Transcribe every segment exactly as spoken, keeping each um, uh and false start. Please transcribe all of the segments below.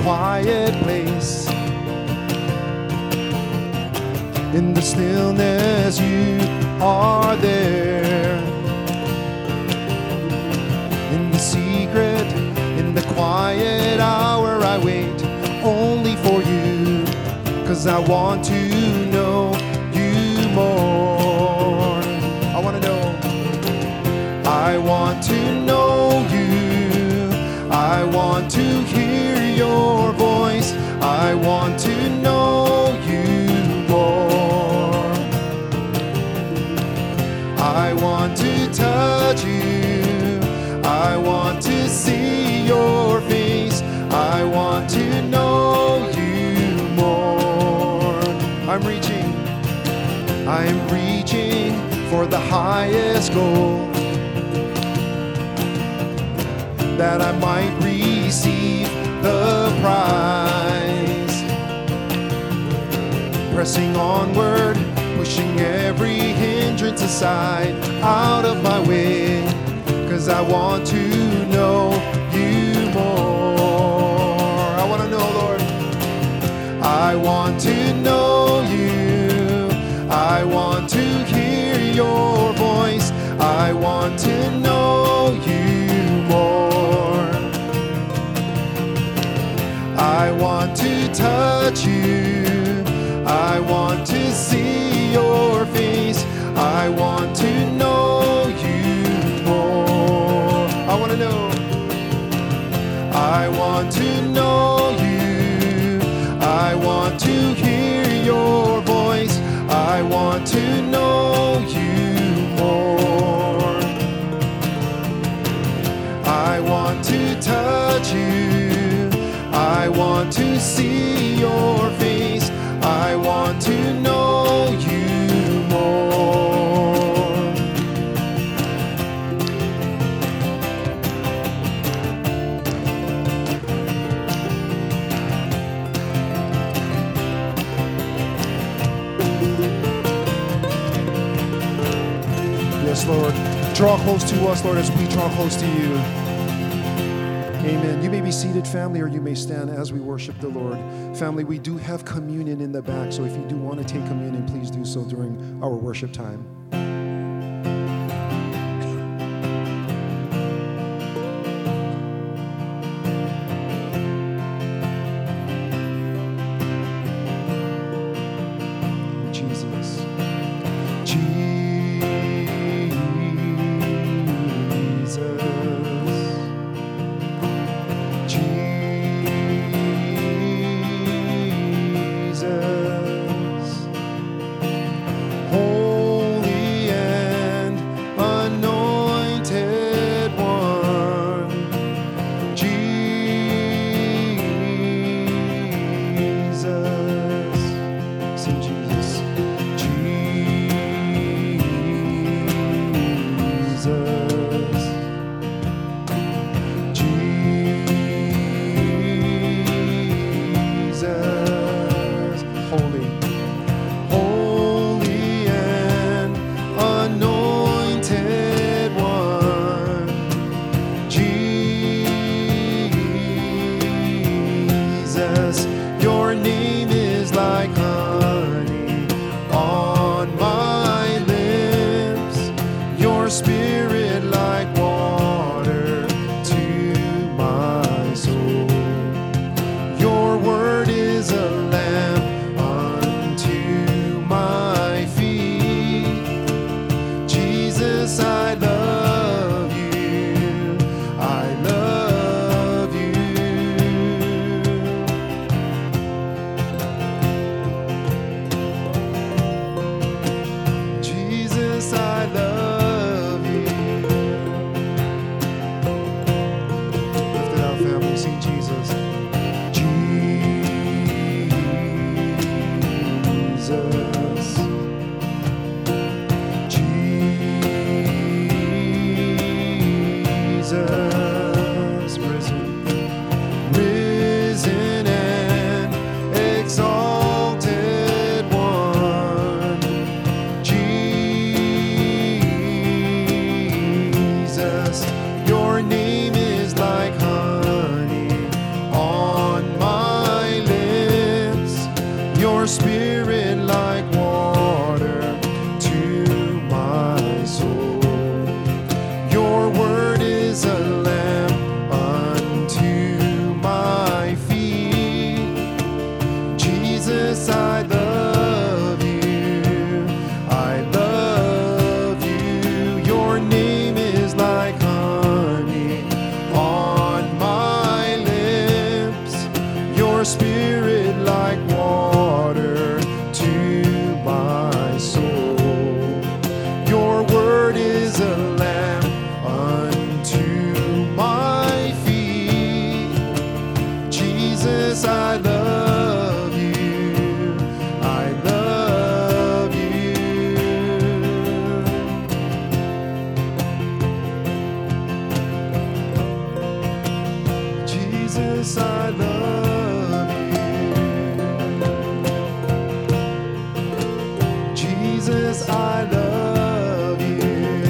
quiet place. In the stillness, you are there. In the secret, in the quiet hour, I wait only for you, 'cause I want to know you more. I want to know. I want to know you. I want to hear your voice. I want to know you more. I want to touch you. I want to see your face. I want to know you more. I'm reaching. I'm reaching for the highest goal, that I might receive the prize. Pressing onward, pushing every hindrance aside, out of my way, 'cause I want to know you more. I want to know, Lord. I want to know you. I want to hear your voice. I want to know you more. I want to touch you. I want to see your face. I want to know you more. I want to know. I want to know you. I want to hear your voice. I want to know you more. I want to touch you. I want to see your face. I want to know you more. Yes, Lord. Draw close to us, Lord, as we draw close to you. Amen. You may be seated, family, or you may stand as we worship the Lord. Family, we do have communion in the back, so if you do want to take communion, please do so during our worship time. Jesus. Jesus. Holy Spirit like water to my soul. Your word is a lamp unto my feet. Jesus, I love you. I love you. Jesus, I love you. Jesus, I love you.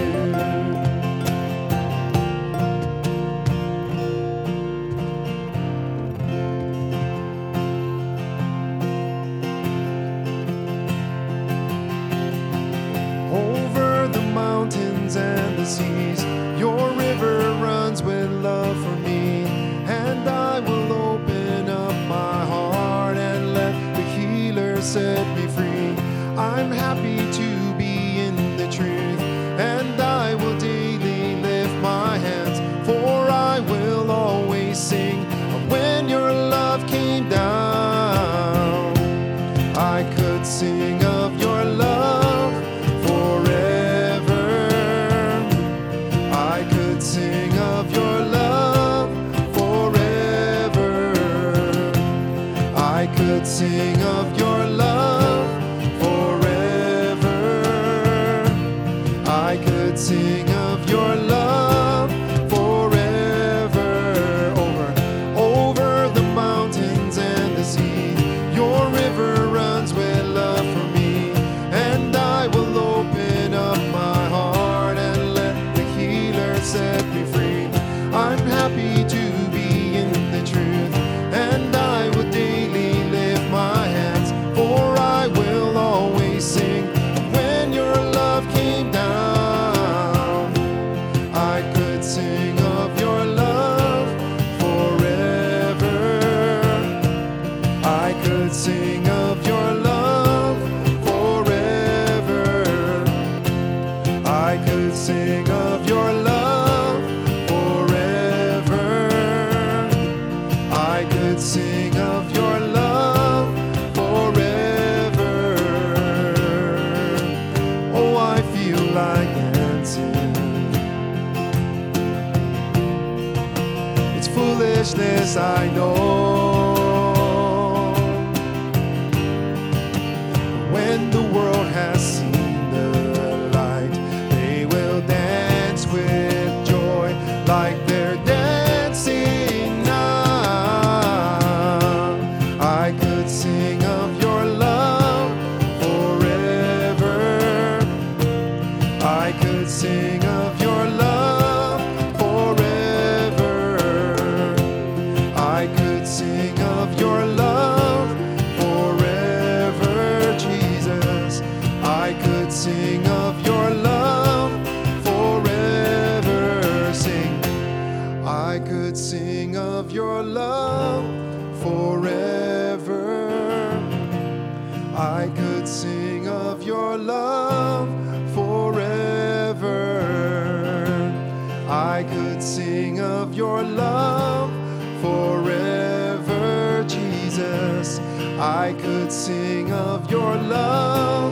Over the mountains and the seas, your river runs with love for me. And I will open up my heart and let the healer set me free. I'm happy to be in the truth, and I will daily lift my hands, for I will always sing of when your love came down. I could sing of your love forever. I could sing of your love forever. I could sing of your love forever. I could sing of your love forever. Over, over the mountains and the sea, your river runs with love for me. And I will open up my heart and let the healer set me free. I'm happy to be in the truth, and I will daily lift my hands, for I will always sing when your love came down. I could sing of your love forever. I could sing of your love forever. I could sing of your love forever. I could sing of your love forever. Oh, I feel like dancing. It's foolishness, I know. When the world has seen the light, they will dance with joy like they're dancing now. I could sing of your love forever. I could sing of your love forever. I could sing of your love forever, Jesus. I could sing of your love forever. Sing. I could sing of your love forever. I could sing of your love forever. I could sing of your love forever, Jesus. I could sing of your love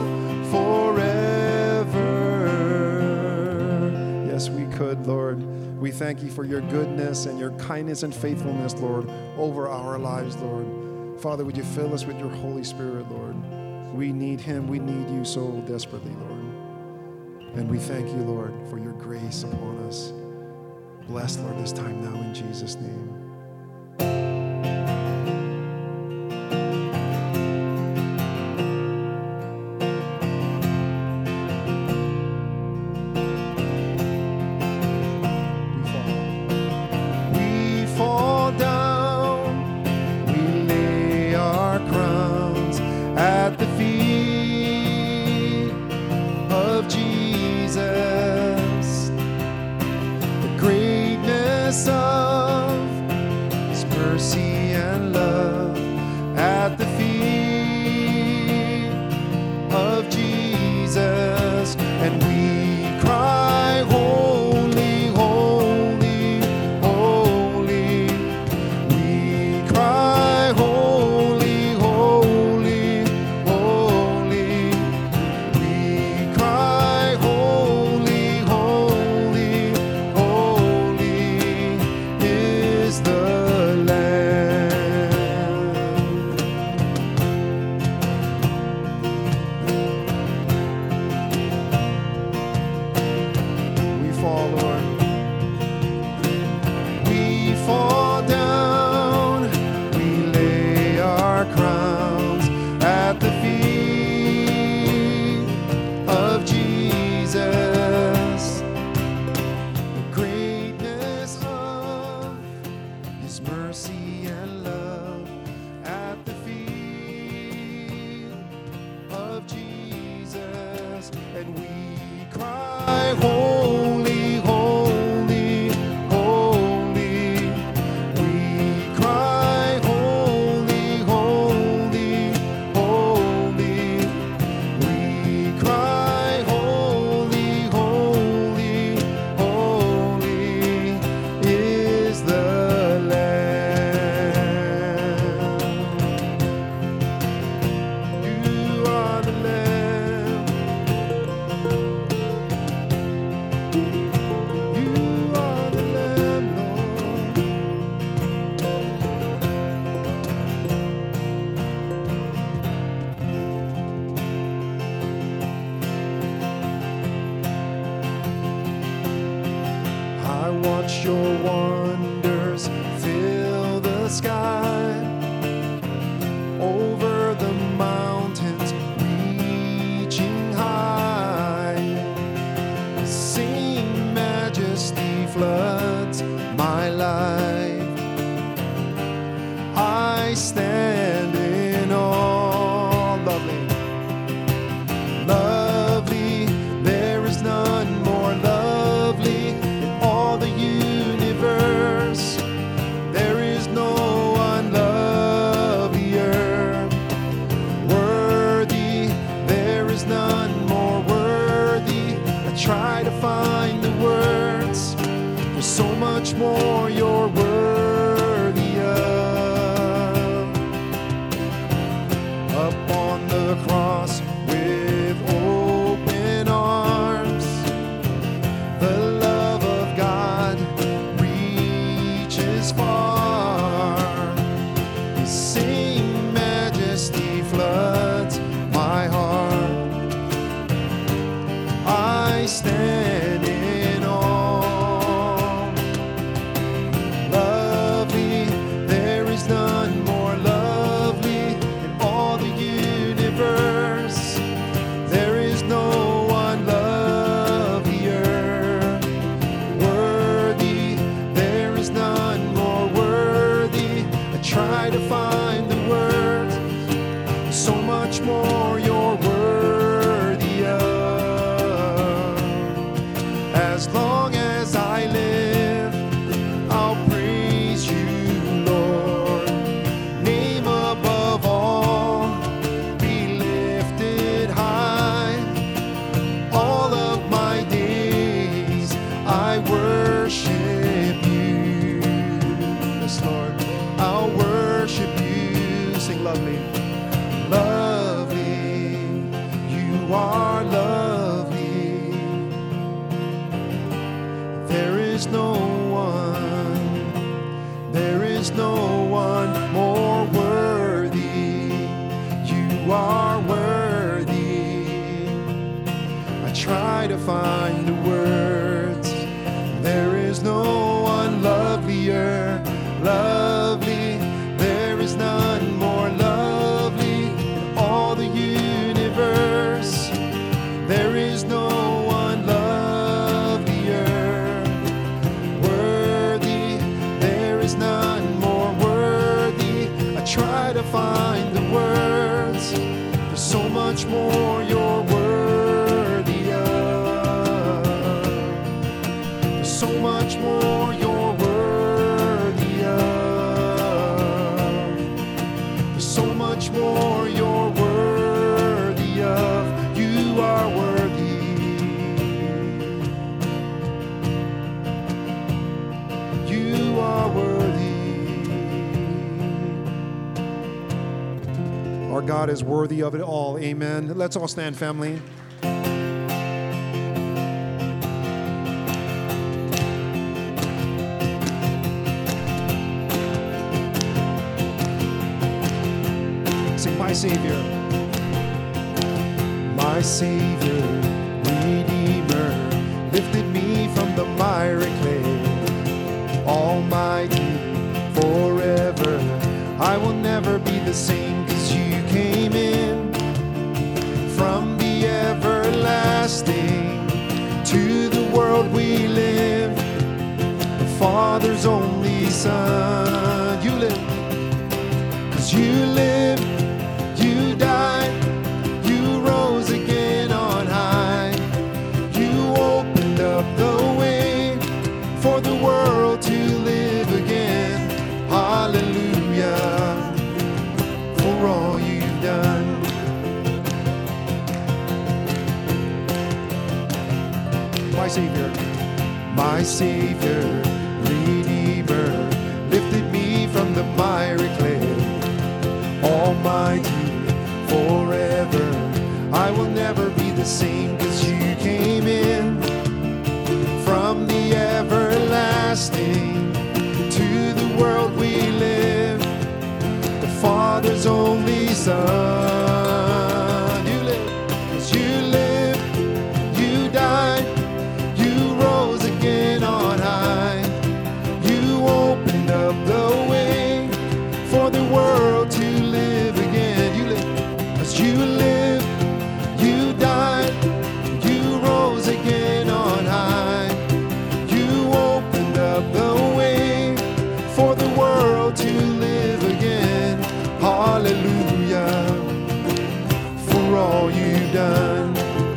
forever. Yes, we could, Lord. We thank you for your goodness and your kindness and faithfulness, Lord, over our lives, Lord. Father, would you fill us with your Holy Spirit, Lord? We need him. We need you so desperately, Lord. And we thank you, Lord, for your grace upon us. Bless, Lord, this time now in Jesus' name. We fall down, we lay our crowns at the feet of Jesus. The greatness of his mercy and love at the feet of Jesus. And we cry, holy, holy, holy. We cry, holy. I stand in awe. Lovely, lovely, there is none more lovely in all the universe. There is no one lovelier. Worthy, there is none more worthy. I try to find the words. There's so much more you're worthy of. Up on the cross with open arms, the love of God reaches far. His same majesty floods my heart. I stand in awe. Lovely, there is none more lovely in all the universe. There is no one lovelier. Worthy, there is none more worthy. I try to find the words. So much more you're worthy of. As long as I live, I'll praise you, Lord. Name above all, be lifted high. All of my days I worship you. Yes, Lord, I'll worship you. Sing lovely. Lovely, you are lovely. There is no one, there is no one more worthy. You are worthy. I try to find the words. There is no one lovelier, lovely. There is none more lovely in all the universe. There is no one lovelier. Worthy, there is none more worthy. I try to find the words. There's so much more you're worthy of. There's so much more you're worthy of. There's so much more you're worthy of. You are worthy. You are worthy. Our God is worthy of it all. Amen. Let's all stand, family. Sing, my Savior. My Savior, Redeemer, lifted me from the miry clay. Almighty, forever, I will never be the same, 'cause you came in from the everlasting to the world we live. The Father's only Son. You live, 'cause you live, you died, you rose again on high. You opened up the way for the world to live again. Hallelujah, for all you've done. My Savior, my Savior, Redeemer, lifted me from the miry clay. Almighty, forever, I will never be the same, 'cause you came in from the everlasting to the world we live. The Father's only Son. You live, 'cause you live, you died, you rose again on high. You opened up the way for the world to live again. You live, 'cause you live, you died, you rose again on high. You opened up the way for the world to live again. done.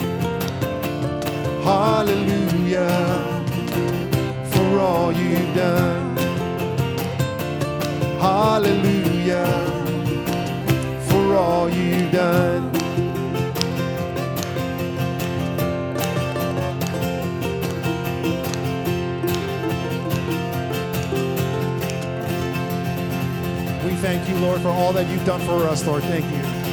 Hallelujah, for all you've done. Hallelujah, for all you've done. We thank you, Lord, for all that you've done for us, Lord. Thank you.